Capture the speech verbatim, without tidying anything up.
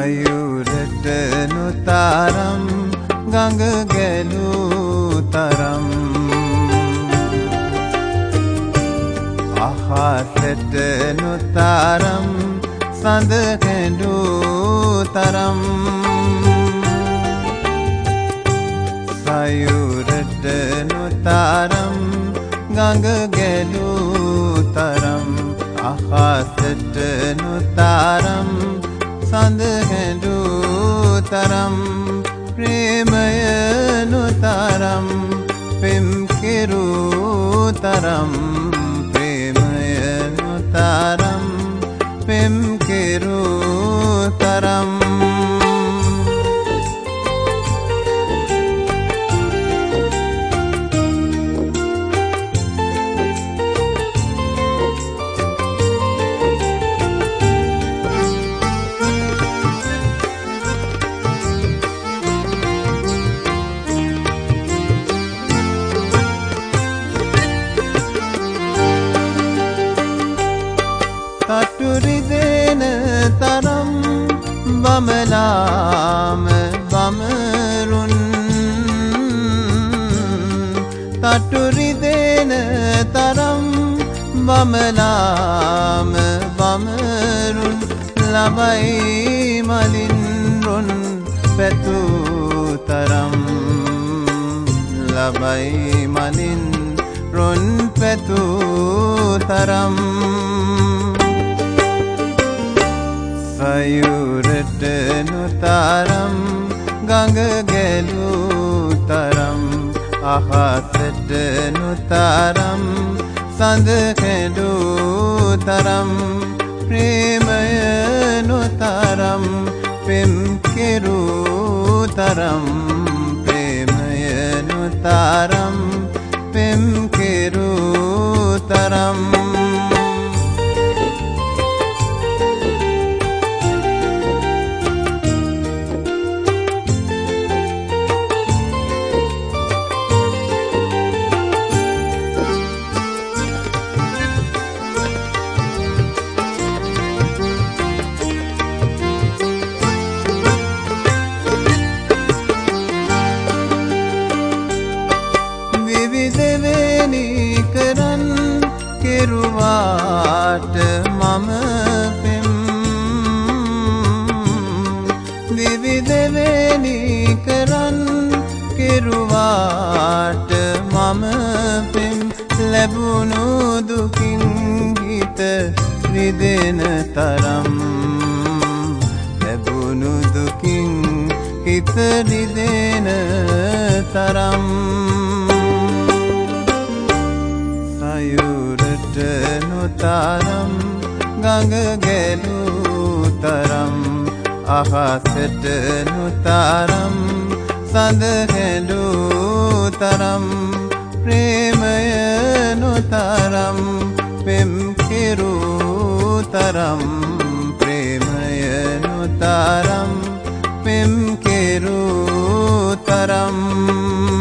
සයුරට නොතරම් ගඟ ගැලූ තරම් අහසට නොතරම් සඳ කැඳූ තරම් සයුරට නොතරම් ගඟ ගැලූ තරම් අහසට නොතරම් සඳ කැඳූ තරම් ප්‍රේමය නොතරම් පෙම් කෙරූ තරම් ප්‍රේමය නොතරම් පෙම් කෙරූ තරම් තටුරිදෙන තරම් බමලාම බමරුන් තටුරිදෙන තරම් බමලාම බමරුන් ලබයි මලින් රොන් පැතූ තරම් ලබයි මලින් රොන් පැතූ තරම් සයුරට නොතරම් ගඟ ගැලූ තරම් අහසට නොතරම් සඳ කැඳූ තරම් ප්‍රේමය නොතරම් පෙම් කෙරූ තරම් ප්‍රේමය නොතරම් පෙම් කෙරූ තරම් දෙවෙනි කරන් කෙරුවාට මම පෙම් දිවි දෙවෙනි කරන් කෙරුවාට මම පෙම් ලැබුණු දුකින් හිත රිදෙන තරම් ලැබුණු දුකින් හිත රිදෙන තරම් සයුරට නොතරම් ගඟ ගැලූ තරම් අහසට නොතරම් සඳ කැඳූ තරම් ප්‍රේමය නොතරම් පෙම් කෙරූ තරම් ප්‍රේමය නොතරම් පෙම් කෙරූ තරම්